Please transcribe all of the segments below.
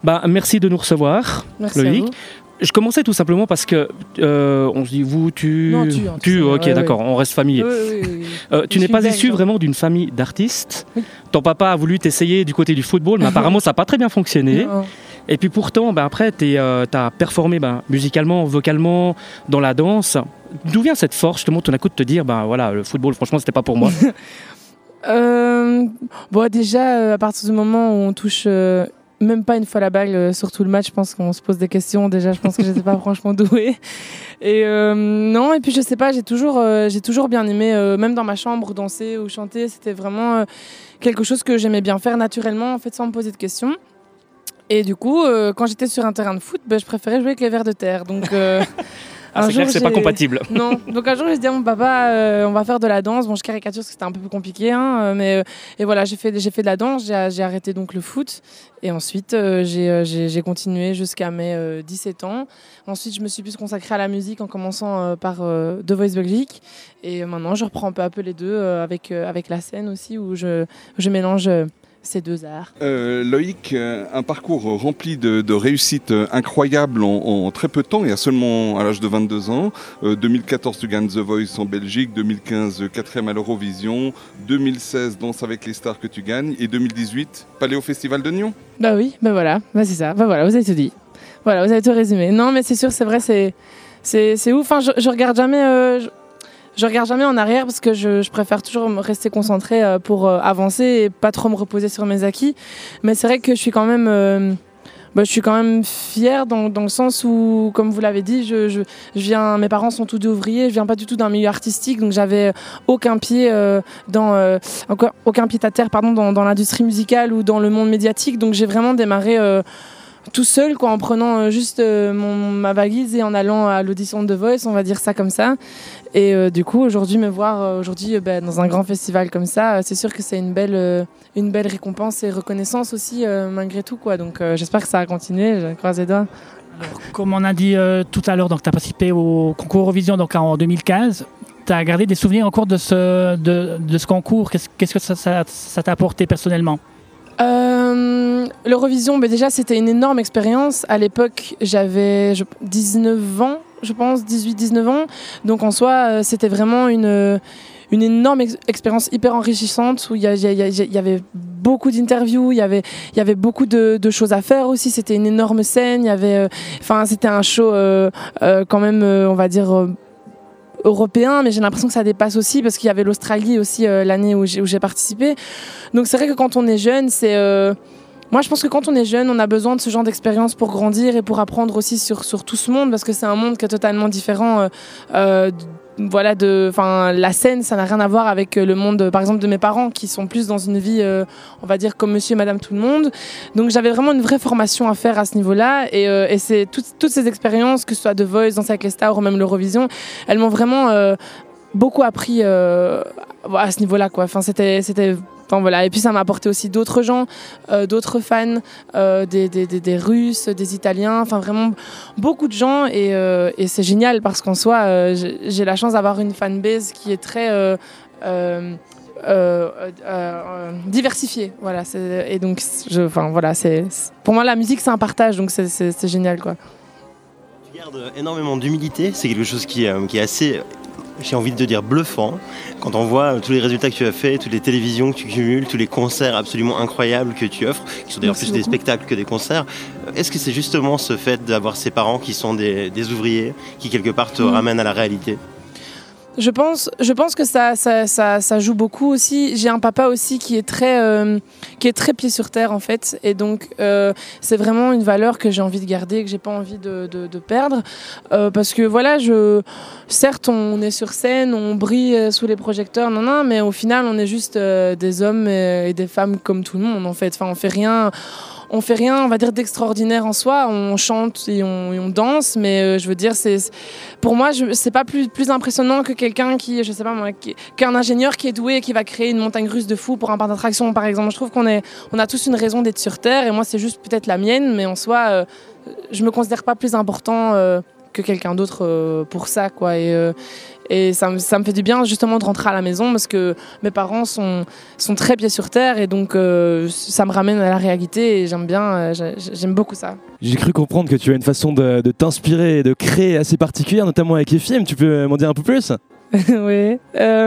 Merci de nous recevoir, Merci Loïc. à vous. Je commençais tout simplement parce que on se dit vous, tu... Non, tu, ok, d'accord, on reste familier. Oui. Tu n'es pas issu belge, vraiment d'une famille d'artistes. Oui. Ton papa a voulu t'essayer du côté du football, mais apparemment ça n'a pas très bien fonctionné. Non. Et puis pourtant, après, tu as performé musicalement, vocalement, dans la danse. D'où vient cette force, justement, tout d'un coup, de te dire, le football, franchement, c'était pas pour moi? Déjà, à partir du moment où on touche même pas une fois la balle sur tout le match, je pense qu'on se pose des questions. Déjà, je pense que j'étais pas franchement douée. Et non, et puis je sais pas, j'ai toujours bien aimé, même dans ma chambre, danser ou chanter. C'était vraiment quelque chose que j'aimais bien faire naturellement, en fait, sans me poser de questions. Et du coup, quand j'étais sur un terrain de foot, je préférais jouer avec les vers de terre. Donc, c'est clair que c'est pas compatible. Non. Donc un jour, j'ai dit à mon papa, on va faire de la danse. Bon, je caricature parce que c'était un peu plus compliqué, mais et voilà, j'ai fait de la danse. J'ai arrêté donc le foot. Et ensuite, j'ai continué jusqu'à mes 17 ans. Ensuite, je me suis plus consacrée à la musique en commençant par The Voice Belgique. Et maintenant, je reprends peu à peu les deux avec la scène aussi, où je mélange ces deux arts. Loïc, un parcours rempli de réussites incroyables en très peu de temps, et seulement à l'âge de 22 ans. 2014, tu gagnes The Voice en Belgique, 2015, 4e à l'Eurovision, 2016, Danse avec les stars que tu gagnes, et 2018, Palais au Festival de Nyon. Oui, voilà, c'est ça. Voilà, vous avez tout dit. Voilà, vous avez tout résumé. Non, mais c'est sûr, c'est vrai, c'est ouf. Enfin, je regarde jamais... Je regarde jamais en arrière parce que je préfère toujours rester concentrée pour avancer et pas trop me reposer sur mes acquis. Mais c'est vrai que je suis quand même fière dans le sens où, comme vous l'avez dit, mes parents sont tous deux ouvriers, je viens pas du tout d'un milieu artistique, donc j'avais aucun pied aucun pied à terre, dans l'industrie musicale ou dans le monde médiatique. Donc j'ai vraiment démarré tout seul, en prenant juste ma valise et en allant à l'audition de The Voice, on va dire ça comme ça. Et du coup, aujourd'hui, me voir dans un grand festival comme ça, c'est sûr que c'est une belle récompense et reconnaissance aussi, malgré tout, quoi. Donc j'espère que ça va continuer, je croise les doigts. Alors, comme on a dit tout à l'heure, tu as participé au concours Eurovision en 2015. Tu as gardé des souvenirs en cours de ce concours. Qu'est-ce que ça t'a apporté personnellement ? L'Eurovision, déjà c'était une énorme expérience. À l'époque, j'avais 19 ans, je pense, 18-19 ans. Donc en soi, c'était vraiment une énorme expérience hyper enrichissante où il y avait beaucoup d'interviews, il y avait beaucoup de choses à faire aussi. C'était une énorme scène. C'était un show quand même, on va dire. Européen, mais j'ai l'impression que ça dépasse aussi parce qu'il y avait l'Australie aussi l'année où j'ai participé. Donc c'est vrai que quand on est jeune, moi je pense que quand on est jeune, on a besoin de ce genre d'expérience pour grandir et pour apprendre aussi sur tout ce monde, parce que c'est un monde qui est totalement différent. La scène, ça n'a rien à voir avec le monde, par exemple, de mes parents qui sont plus dans une vie, on va dire, comme monsieur et madame tout le monde. Donc j'avais vraiment une vraie formation à faire à ce niveau-là, et c'est toutes ces expériences, que ce soit The Voice, Danse avec les stars ou même l'Eurovision, elles m'ont vraiment beaucoup appris à ce niveau-là, quoi. Et puis ça m'a apporté aussi d'autres gens, d'autres fans, des Russes, des Italiens, vraiment beaucoup de gens, et c'est génial parce qu'en soi, j'ai la chance d'avoir une fanbase qui est très diversifiée. Voilà, et donc, pour moi la musique c'est un partage, donc c'est génial, quoi. Tu gardes énormément d'humilité, c'est quelque chose qui est assez... J'ai envie de dire bluffant, quand on voit tous les résultats que tu as fait, toutes les télévisions que tu cumules, tous les concerts absolument incroyables que tu offres, qui sont d'ailleurs plus des spectacles que des concerts. Est-ce que c'est justement ce fait d'avoir ces parents qui sont des ouvriers, qui quelque part te ramènent à la réalité ? Je pense que ça joue beaucoup aussi. J'ai un papa aussi qui est très pied sur terre, en fait, et donc c'est vraiment une valeur que j'ai envie de garder, que j'ai pas envie de perdre, parce que voilà, certes on est sur scène, on brille sous les projecteurs, mais au final on est juste des hommes et des femmes comme tout le monde, en fait. On fait rien, on va dire, d'extraordinaire en soi. On chante et on danse, mais je veux dire, pour moi, c'est pas plus impressionnant que quelqu'un qui est un ingénieur qui est doué et qui va créer une montagne russe de fou pour un parc d'attractions, par exemple. Je trouve qu'on a tous une raison d'être sur Terre, et moi, c'est juste peut-être la mienne, mais en soi, je me considère pas plus important que quelqu'un d'autre pour ça, quoi. Et ça me fait du bien justement de rentrer à la maison parce que mes parents sont très pieds sur terre et donc ça me ramène à la réalité et j'aime beaucoup ça. J'ai cru comprendre que tu as une façon de t'inspirer et de créer assez particulière, notamment avec les films. Tu peux m'en dire un peu plus ? Oui.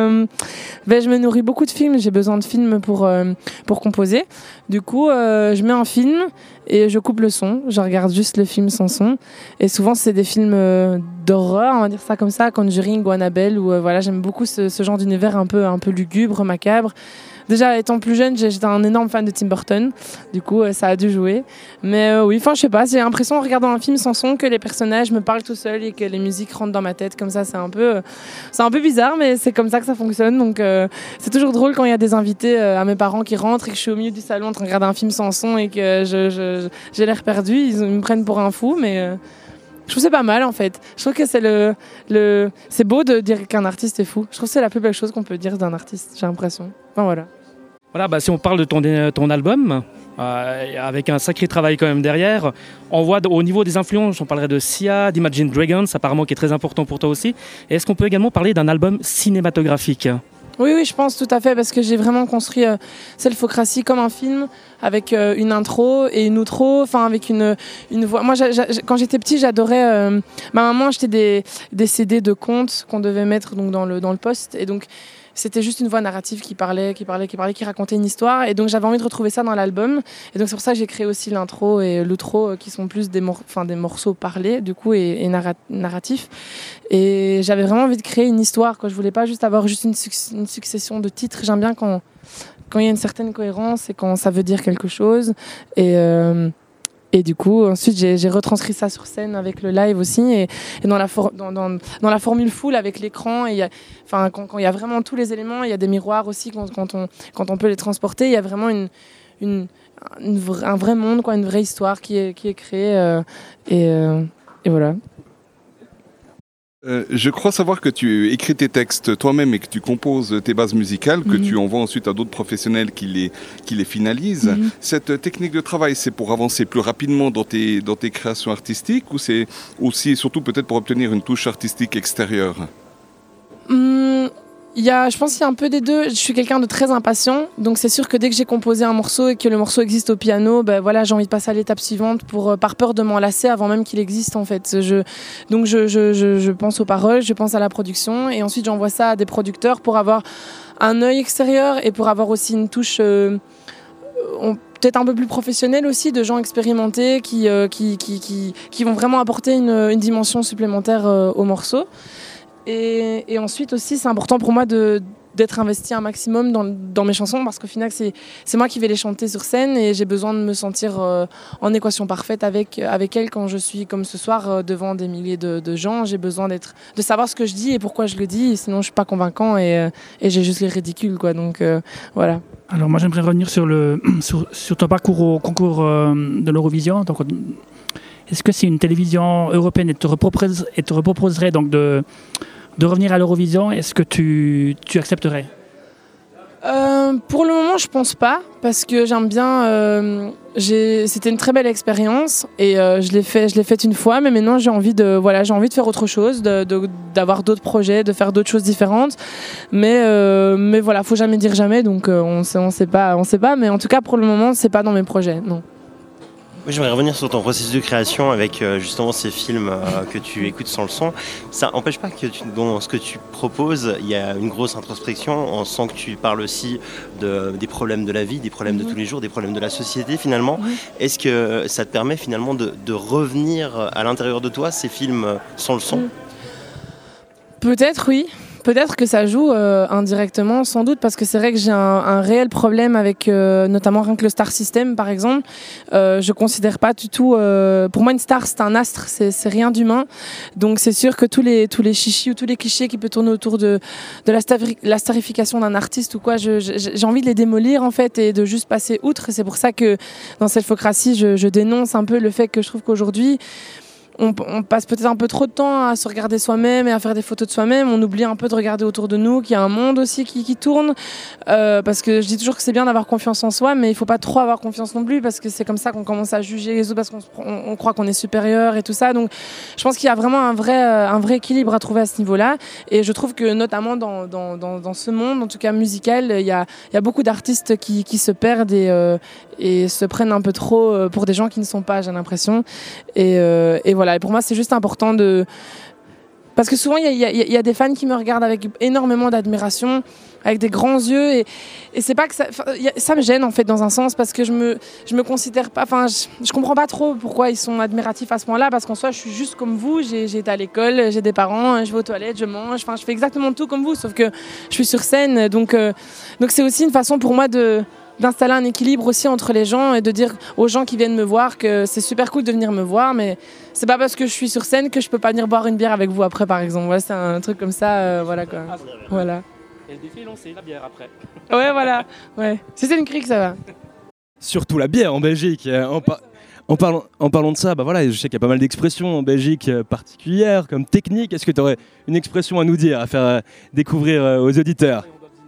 Je me nourris beaucoup de films. J'ai besoin de films pour composer. Du coup, je mets un film et je coupe le son. Je regarde juste le film sans son. Et souvent, c'est des films d'horreur, on va dire ça comme ça, Conjuring ou Annabelle. Ou voilà, j'aime beaucoup ce genre d'univers un peu lugubre, macabre. Déjà, étant plus jeune, j'étais un énorme fan de Tim Burton. Du coup, ça a dû jouer. Mais oui, je sais pas, j'ai l'impression en regardant un film sans son que les personnages me parlent tout seuls et que les musiques rentrent dans ma tête. Comme ça, c'est un peu bizarre, mais c'est comme ça que ça fonctionne. Donc, c'est toujours drôle quand il y a des invités à mes parents qui rentrent et que je suis au milieu du salon en train de regarder un film sans son et que j'ai l'air perdu. Ils me prennent pour un fou, mais... je trouve que c'est pas mal en fait. Je trouve que c'est beau de dire qu'un artiste est fou. Je trouve que c'est la plus belle chose qu'on peut dire d'un artiste, j'ai l'impression. Enfin voilà. Voilà, si on parle de ton album, avec un sacré travail quand même derrière, on voit au niveau des influences, on parlerait de Sia, d'Imagine Dragons, apparemment qui est très important pour toi aussi. Et est-ce qu'on peut également parler d'un album cinématographique ? Oui, je pense tout à fait, parce que j'ai vraiment construit Selfocracy comme un film, avec une intro et une outro, enfin avec une voix. Moi, quand j'étais petit, j'adorais... ma maman achetait des CD de contes qu'on devait mettre donc, dans le poste, et donc c'était juste une voix narrative qui parlait, qui racontait une histoire, et donc j'avais envie de retrouver ça dans l'album, et donc c'est pour ça que j'ai créé aussi l'intro et l'outro, qui sont plus des morceaux parlés, du coup, et narratifs. Et j'avais vraiment envie de créer une histoire, quoi. Je voulais pas juste avoir juste une succession de titres. J'aime bien quand il y a une certaine cohérence et quand ça veut dire quelque chose. Et du coup, ensuite, j'ai retranscrit ça sur scène avec le live aussi. Et dans la formule full avec l'écran, quand il y a vraiment tous les éléments, il y a des miroirs aussi quand on peut les transporter. Il y a vraiment un vrai monde, quoi, une vraie histoire qui est créée. Et voilà. Je crois savoir que tu écris tes textes toi-même et que tu composes tes bases musicales, que tu envoies ensuite à d'autres professionnels qui les finalisent. Cette technique de travail, c'est pour avancer plus rapidement dans tes créations artistiques, ou c'est aussi surtout peut-être pour obtenir une touche artistique extérieure ? Je pense qu'il y a un peu des deux. Je suis quelqu'un de très impatient, donc c'est sûr que dès que j'ai composé un morceau et que le morceau existe au piano, j'ai envie de passer à l'étape suivante par peur de m'en lasser avant même qu'il existe en fait. Donc je pense aux paroles, je pense à la production, et ensuite j'envoie ça à des producteurs pour avoir un œil extérieur et pour avoir aussi une touche peut-être un peu plus professionnelle aussi, de gens expérimentés qui vont vraiment apporter une dimension supplémentaire au morceau. Et ensuite aussi, c'est important pour moi d'être investi un maximum dans mes chansons, parce qu'au final, c'est moi qui vais les chanter sur scène, et j'ai besoin de me sentir en équation parfaite avec elles quand je suis, comme ce soir, devant des milliers de gens. J'ai besoin de savoir ce que je dis et pourquoi je le dis, sinon je suis pas convaincant et j'ai juste les ridicules, quoi. Donc voilà. Alors moi, j'aimerais revenir sur ton parcours au concours de l'Eurovision. Donc, est-ce que si une télévision européenne te reproposerait donc de revenir à l'Eurovision, est-ce que tu accepterais ? Pour le moment, je pense pas, parce que j'aime bien. C'était une très belle expérience et je l'ai faite une fois, mais maintenant j'ai envie de faire autre chose, d'avoir d'autres projets, de faire d'autres choses différentes. Mais voilà, faut jamais dire jamais, donc on sait pas, mais en tout cas pour le moment, c'est pas dans mes projets, non. Oui, j'aimerais revenir sur ton processus de création avec justement ces films que tu écoutes sans le son. Ça n'empêche pas que dans ce que tu proposes, il y a une grosse introspection. On sent que tu parles aussi des problèmes de la vie, des problèmes de tous les jours, des problèmes de la société finalement. Est-ce que ça te permet finalement de revenir à l'intérieur de toi, ces films sans le son ? Peut-être, oui. Peut-être que ça joue indirectement, sans doute, parce que c'est vrai que j'ai un réel problème avec notamment rien que le star system, par exemple. Je considère pas du tout... pour moi, une star, c'est un astre, c'est rien d'humain. Donc c'est sûr que tous les chichis ou tous les clichés qui peuvent tourner autour de la starification d'un artiste ou quoi, j'ai envie de les démolir, en fait, et de juste passer outre. C'est pour ça que dans Selfocracy, je dénonce un peu le fait que je trouve qu'aujourd'hui... on passe peut-être un peu trop de temps à se regarder soi-même et à faire des photos de soi-même. On oublie un peu de regarder autour de nous, qu'il y a un monde aussi qui tourne. Parce que je dis toujours que c'est bien d'avoir confiance en soi, mais il ne faut pas trop avoir confiance non plus, parce que c'est comme ça qu'on commence à juger les autres, parce qu'on croit qu'on est supérieur et tout ça. Donc je pense qu'il y a vraiment un vrai équilibre à trouver à ce niveau-là. Et je trouve que notamment dans ce monde, en tout cas musical, il y a beaucoup d'artistes qui se perdent et se prennent un peu trop pour des gens qui ne sont pas, j'ai l'impression. Et voilà, et pour moi c'est juste important parce que souvent il y a des fans qui me regardent avec énormément d'admiration, avec des grands yeux, et c'est pas que ça me gêne en fait dans un sens, parce que je me considère pas, enfin je comprends pas trop pourquoi ils sont admiratifs à ce point-là, parce qu'en soi je suis juste comme vous, j'ai été à l'école, j'ai des parents, je vais aux toilettes, je mange, enfin je fais exactement tout comme vous, sauf que je suis sur scène, donc c'est aussi une façon pour moi d'installer un équilibre aussi entre les gens et de dire aux gens qui viennent me voir que c'est super cool de venir me voir, mais c'est pas parce que je suis sur scène que je peux pas venir boire une bière avec vous après, par exemple. Ouais, c'est un truc comme ça, voilà quoi. Voilà. Et le défi est lancé, la bière après. Ouais, voilà. Ouais. Si c'est une crique, ça va. Surtout la bière en Belgique. En parlant de ça, bah voilà, je sais qu'il y a pas mal d'expressions en Belgique particulières, comme technique. Est-ce que tu aurais une expression à nous dire, à faire découvrir aux auditeurs?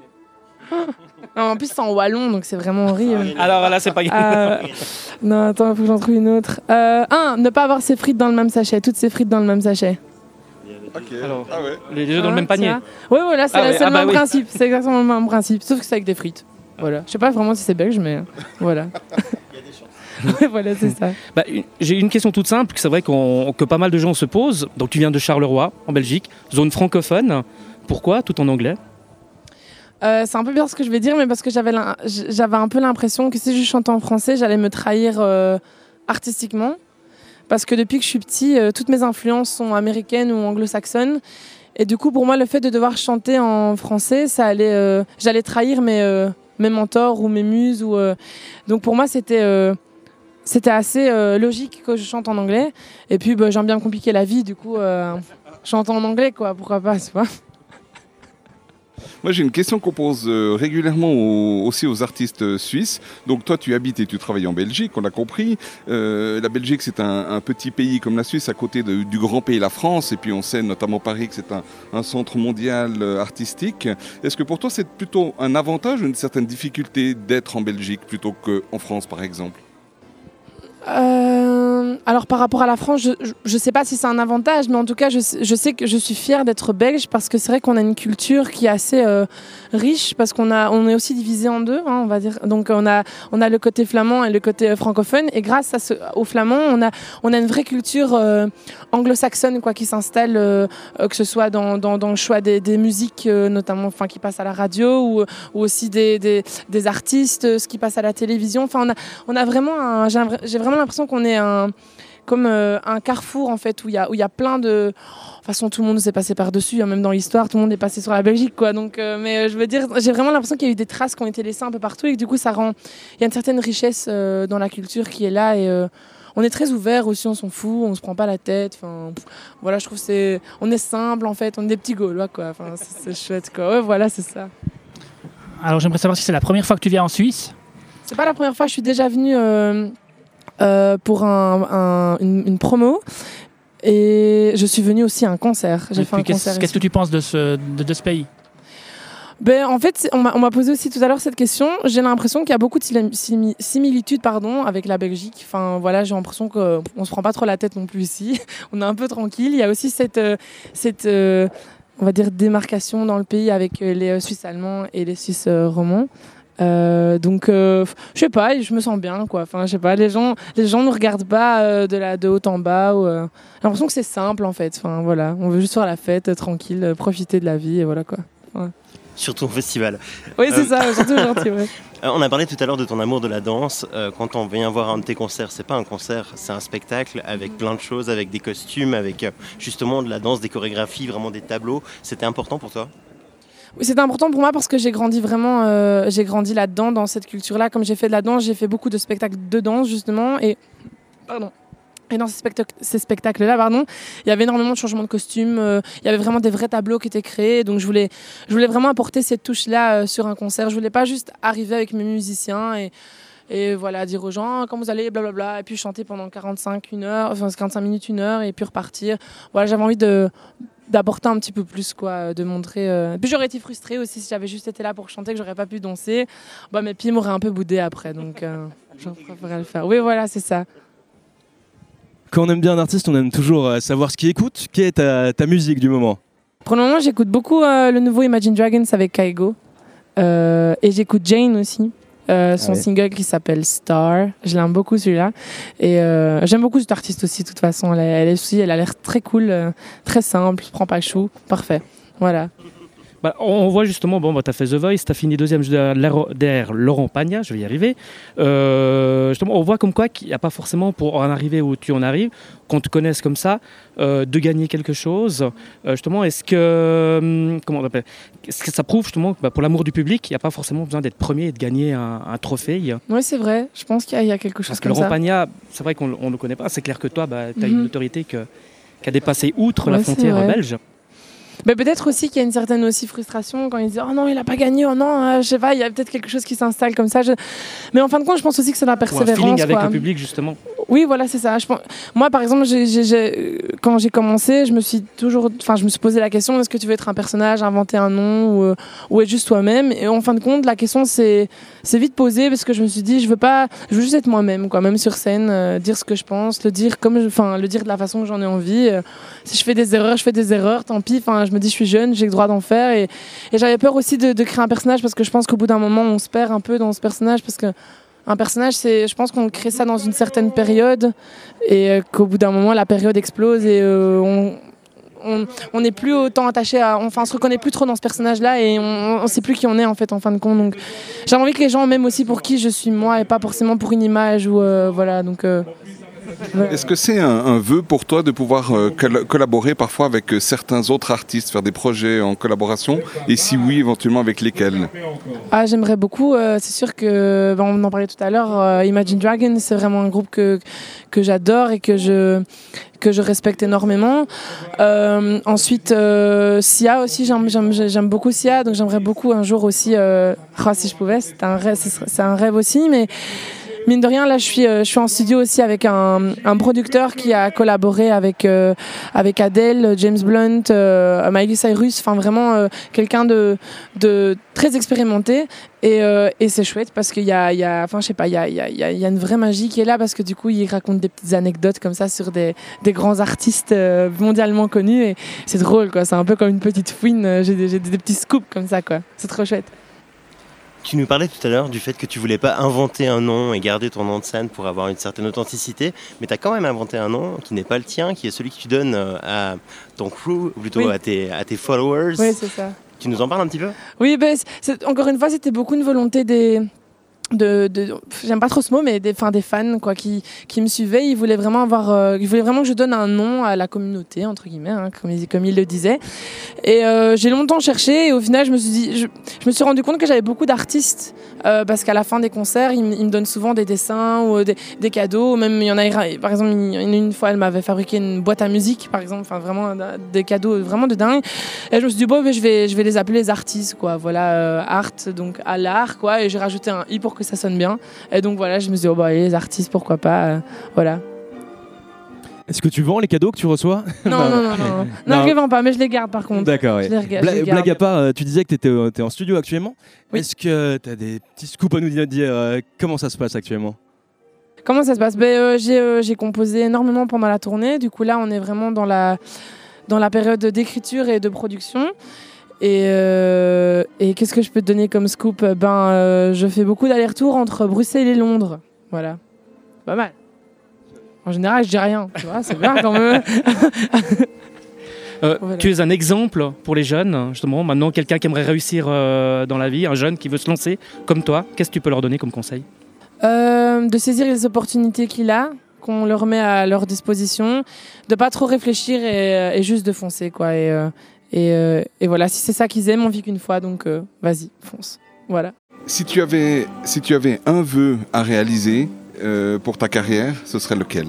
En plus, c'est en wallon, donc c'est vraiment horrible. Alors là, c'est pas grave. Non, attends, il faut que j'en trouve une autre. Ne pas avoir ses frites dans le même sachet, toutes ses frites dans le même sachet. Ok. Alors, Ah ouais. les deux dans le même panier. Oui, voilà, c'est le même oui. principe. C'est exactement le même principe, sauf que c'est avec des frites. Voilà. Je sais pas vraiment si c'est belge, mais voilà. Il y a des chances. Ouais, voilà, c'est ça. J'ai une question toute simple, que c'est vrai que pas mal de gens se posent. Donc tu viens de Charleroi, en Belgique, zone francophone. Pourquoi tout en anglais? C'est un peu bizarre ce que je vais dire, mais parce que j'avais un peu l'impression que si je chantais en français, j'allais me trahir artistiquement. Parce que depuis que je suis petit, toutes mes influences sont américaines ou anglo-saxonnes. Et du coup, pour moi, le fait de devoir chanter en français, j'allais trahir mes mentors ou mes muses. Donc pour moi, c'était assez logique que je chante en anglais. Et puis, j'aime bien compliquer la vie, du coup, chanter en anglais, quoi. Pourquoi pas, tu vois. Moi, j'ai une question qu'on pose régulièrement aussi aux artistes suisses. Donc, toi, tu habites et tu travailles en Belgique, on l'a compris. La Belgique, c'est un petit pays comme la Suisse, à côté du grand pays, la France. Et puis, on sait notamment Paris que c'est un centre mondial artistique. Est-ce que pour toi, c'est plutôt un avantage ou une certaine difficulté d'être en Belgique plutôt qu'en France, par exemple ? Alors par rapport à la France, je sais pas si c'est un avantage, mais en tout cas je sais que je suis fière d'être belge, parce que c'est vrai qu'on a une culture qui est assez riche, parce on est aussi divisé en deux, hein, on va dire. Donc on a le côté flamand et le côté francophone, et grâce au flamand, on a une vraie culture anglo-saxonne, quoi, qui s'installe, que ce soit dans le choix des musiques, notamment, enfin, qui passent à la radio, ou aussi des artistes, ce qui passe à la télévision. Enfin, on a vraiment j'ai vraiment l'impression qu'on est comme un carrefour, en fait, où il y a plein de... De toute façon, tout le monde s'est passé par-dessus, hein, même dans l'histoire, tout le monde est passé sur la Belgique, quoi. Donc, mais je veux dire, j'ai vraiment l'impression qu'il y a eu des traces qui ont été laissées un peu partout, et que du coup, il y a une certaine richesse dans la culture qui est là, et on est très ouvert aussi, on s'en fout, on se prend pas la tête. Enfin, voilà, je trouve on est simple, en fait, on est des petits Gaulois, quoi. Enfin, c'est chouette, quoi. Ouais, voilà, c'est ça. Alors, j'aimerais savoir si c'est la première fois que tu viens en Suisse. C'est pas la première fois, je suis déjà venue pour une promo, et je suis venue aussi à un concert. J'ai fait un concert. Qu'est-ce que tu penses de ce pays? En fait, on m'a posé aussi tout à l'heure cette question. J'ai l'impression qu'il y a beaucoup de similitudes, avec la Belgique. Enfin, voilà, j'ai l'impression qu'on ne se prend pas trop la tête non plus ici. On est un peu tranquille. Il y a aussi cette on va dire, démarcation dans le pays avec les Suisses allemands et les Suisses romands. Donc je sais pas, je me sens bien, quoi. Enfin, je sais pas, les gens nous regardent pas de haut en bas, j'ai l'impression que c'est simple, en fait. Enfin, voilà, on veut juste faire la fête tranquille, profiter de la vie, et voilà, quoi. Ouais. Surtout au festival. Oui, c'est ça, surtout gentil, ouais. On a parlé tout à l'heure de ton amour de la danse. Quand on vient voir un de tes concerts, c'est pas un concert, c'est un spectacle avec plein de choses, avec des costumes, avec justement de la danse, des chorégraphies, vraiment des tableaux. C'était important pour toi ? Oui, c'était important pour moi, parce que j'ai grandi là-dedans, dans cette culture-là. Comme j'ai fait de la danse, j'ai fait beaucoup de spectacles de danse, justement. Et dans ces spectacles-là, il y avait énormément de changements de costumes. Il y avait vraiment des vrais tableaux qui étaient créés. Donc je voulais vraiment apporter cette touche-là sur un concert. Je voulais pas juste arriver avec mes musiciens et et voilà, dire aux gens comment vous allez, blablabla, et puis chanter pendant 45 minutes, 1 heure, et puis repartir. Voilà, j'avais envie d'apporter un petit peu plus, quoi, de montrer. Puis j'aurais été frustrée aussi si j'avais juste été là pour chanter, que j'aurais pas pu danser. Mes pieds m'auraient un peu boudé après, donc j'en préférerais le faire. Oui, voilà, c'est ça. Quand on aime bien un artiste, on aime toujours savoir ce qu'il écoute. Quelle est ta musique du moment? Pour le moment, j'écoute beaucoup le nouveau Imagine Dragons avec Kygo. Et j'écoute Jane aussi. Son single qui s'appelle Star. Je l'aime beaucoup celui-là. Et j'aime beaucoup cet artiste aussi, de toute façon. Elle a l'air très cool, très simple, se prend pas chou. Parfait. Voilà. On voit justement, tu as fait The Voice, tu as fini deuxième derrière Laurent Pagna, je vais y arriver. Justement, on voit comme quoi qu'il n'y a pas forcément, pour en arriver où tu en arrives, qu'on te connaisse comme ça, de gagner quelque chose. Justement, est-ce que ça prouve justement que pour l'amour du public, il n'y a pas forcément besoin d'être premier et de gagner un trophée? Oui, c'est vrai. Je pense qu'il y a quelque chose comme ça. Parce que Laurent Pagna, c'est vrai qu'on ne le connaît pas. C'est clair que toi, tu as une notoriété qui a dépassé outre la frontière belge. Peut-être aussi qu'il y a une certaine aussi frustration quand ils disent « Oh non, il n'a pas gagné, oh non, je sais pas, il y a peut-être quelque chose qui s'installe comme ça. » Mais en fin de compte, je pense aussi que c'est la persévérance. Ou un feeling avec le public, justement. Oui, voilà, c'est ça. Moi, par exemple, quand j'ai commencé, je me suis posé la question, est-ce que tu veux être un personnage, inventer un nom ou être juste toi-même? Et en fin de compte, la question c'est vite posée parce que je me suis dit, je veux juste être moi-même, quoi, même sur scène, dire ce que je pense, le dire de la façon que j'en ai envie. Si je fais des erreurs, tant pis. Je me dis, je suis jeune, j'ai le droit d'en faire. Et j'avais peur aussi de créer un personnage parce que je pense qu'au bout d'un moment, on se perd un peu dans ce personnage parce que un personnage, je pense qu'on crée ça dans une certaine période et qu'au bout d'un moment, la période explose et on n'est plus autant attaché on se reconnaît plus trop dans ce personnage-là et on sait plus qui on est en fait en fin de compte. Donc j'ai envie que les gens m'aiment aussi pour qui je suis moi et pas forcément pour une image ou voilà. Donc est-ce que c'est un vœu pour toi de pouvoir collaborer parfois avec certains autres artistes, faire des projets en collaboration? Et si oui, éventuellement avec lesquels? J'aimerais beaucoup. C'est sûr que, on en parlait tout à l'heure, Imagine Dragons, c'est vraiment un groupe que j'adore et que je respecte énormément. Ensuite, Sia aussi, j'aime beaucoup Sia, donc j'aimerais beaucoup un jour aussi, si je pouvais, c'est un rêve aussi, mais mine de rien, là, je suis en studio aussi avec un producteur qui a collaboré avec Adele, James Blunt, Miley Cyrus, enfin vraiment quelqu'un de très expérimenté. Et c'est chouette parce qu'il y a une vraie magie qui est là parce que du coup, il raconte des petites anecdotes comme ça sur des grands artistes mondialement connus et c'est drôle, quoi. C'est un peu comme une petite fouine. J'ai des petits scoops comme ça, quoi. C'est trop chouette. Tu nous parlais tout à l'heure du fait que tu voulais pas inventer un nom et garder ton nom de scène pour avoir une certaine authenticité, mais tu as quand même inventé un nom qui n'est pas le tien, qui est celui que tu donnes à ton crew, ou plutôt à tes followers. Oui, c'est ça. Tu nous en parles un petit peu? Oui, encore une fois, c'était beaucoup une volonté j'aime pas trop ce mot, mais des fans, quoi, qui me suivaient. Ils voulaient vraiment que je donne un nom à la communauté, entre guillemets, hein, comme ils le disaient. Et j'ai longtemps cherché et au final je me suis rendu compte que j'avais beaucoup d'artistes parce qu'à la fin des concerts ils me donnent souvent des dessins ou des cadeaux. Même il y en a, par exemple, une fois elle m'avait fabriqué une boîte à musique, par exemple, vraiment des cadeaux vraiment de dingue. Et je me suis dit je vais les appeler les artistes, quoi. Voilà, art, donc à l'art, quoi. Et j'ai rajouté un i pour que ça sonne bien. Et donc voilà, je me suis dit allez, les artistes, pourquoi pas, voilà. Est-ce que tu vends les cadeaux que tu reçois? Non, je les vends pas, mais je les garde par contre. D'accord, oui. Blague à part, tu disais que tu étais en studio actuellement. Oui. Est-ce que tu as des petits scoops à nous dire comment ça se passe actuellement? Comment ça se passe? J'ai composé énormément pendant la tournée. Du coup, là, on est vraiment dans la période d'écriture et de production. Et qu'est-ce que je peux te donner comme scoop? Je fais beaucoup d'allers-retours entre Bruxelles et Londres. Voilà. Pas mal. En général, je dis rien. Tu vois, c'est bien quand même. Voilà. Tu es un exemple pour les jeunes, justement. Maintenant, quelqu'un qui aimerait réussir dans la vie, un jeune qui veut se lancer comme toi, qu'est-ce que tu peux leur donner comme conseil? De saisir les opportunités qu'il a, qu'on leur met à leur disposition, de pas trop réfléchir et juste de foncer, quoi. Et voilà, si c'est ça qu'ils aiment, on vit qu'une fois, donc vas-y, fonce. Voilà. Si tu avais un vœu à réaliser pour ta carrière, ce serait lequel?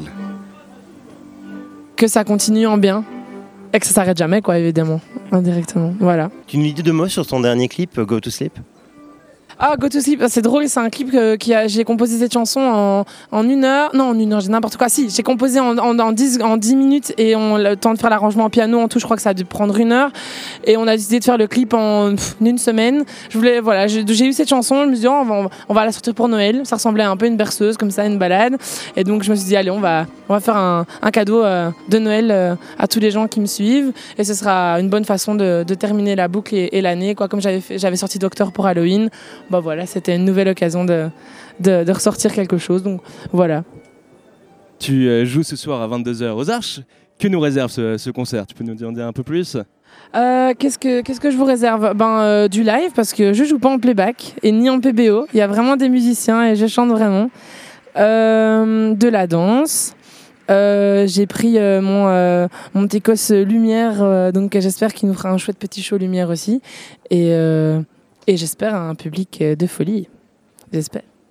Que ça continue en bien et que ça s'arrête jamais, quoi, évidemment, indirectement. Voilà. Tu nous dis 2 mots sur ton dernier clip, Go to Sleep? Ah, Go to Sleep, c'est drôle, c'est un clip j'ai composé cette chanson en 1 heure. Non, en 1 heure, j'ai n'importe quoi. Si, j'ai composé en 10 minutes et on a le temps de faire l'arrangement en piano en tout, je crois que ça a dû prendre 1 heure. Et on a décidé de faire le clip en 1 semaine. J'ai eu cette chanson, je me suis dit, on va la sortir pour Noël. Ça ressemblait un peu à une berceuse, comme ça, une balade. Et donc, je me suis dit, allez, on va faire un cadeau de Noël à tous les gens qui me suivent. Et ce sera une bonne façon de terminer la boucle et l'année, quoi. Comme j'avais sorti Docteur pour Halloween. Bah voilà, c'était une nouvelle occasion de ressortir quelque chose, donc voilà. Tu joues ce soir à 22h aux Arches. Que nous réserve ce concert? Tu peux nous en dire un peu plus? Qu'est-ce que je vous réserve? Du live, parce que je joue pas en playback et ni en PBO. Il y a vraiment des musiciens et je chante vraiment. De la danse. J'ai pris mon petit cos lumière, donc j'espère qu'il nous fera un chouette petit show lumière aussi. Et j'espère un public de folie. J'espère.